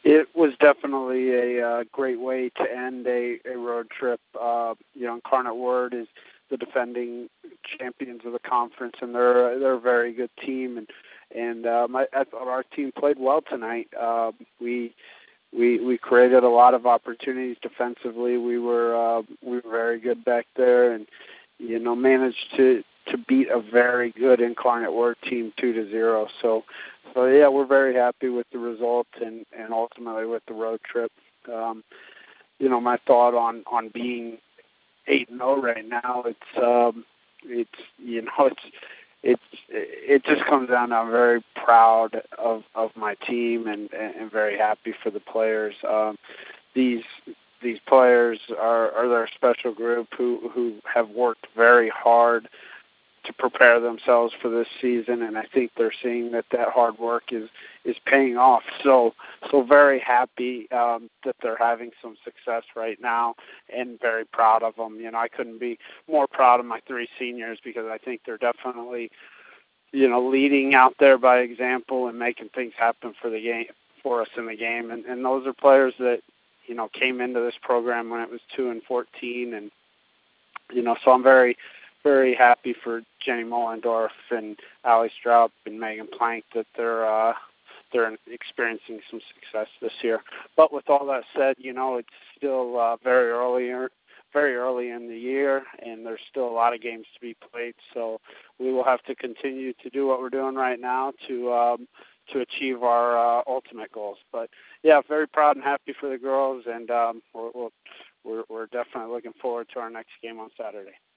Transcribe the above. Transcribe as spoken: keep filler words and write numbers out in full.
It was definitely a uh, great way to end a, a road trip. Uh, you know, Incarnate Word is the defending champions of the conference, and they're they're a very good team. And and um, I, I thought our team played well tonight. Uh, we we we created a lot of opportunities defensively. We were uh, we were very good back there, and you know managed to to beat a very good Incarnate Word team two to zero. So. So yeah, we're very happy with the result and, and ultimately with the road trip. Um, you know, my thought on, on being eight and zero right now, it's um, it's you know it's it's it just comes down to I'm very proud of, of my team and, and very happy for the players. Um, these these players are are their special group who who have worked very hard to prepare themselves for this season, and I think they're seeing that that hard work is is paying off. So so very happy um, that they're having some success right now, and very proud of them. You know, I couldn't be more proud of my three seniors because I think they're definitely, you know, leading out there by example and making things happen for the game for us in the game. And, and those are players that, you know, came into this program when it was two and fourteen, and you know, so I'm very very happy for Jenny Mollendorf and Allie Stroup and Megan Plank that they're uh, they're experiencing some success this year. But with all that said, you know, it's still uh, very early, very early in the year, and there's still a lot of games to be played. So we will have to continue to do what we're doing right now to um, to achieve our uh, ultimate goals. But yeah, very proud and happy for the girls, and um, we're, we're we're we're definitely looking forward to our next game on Saturday.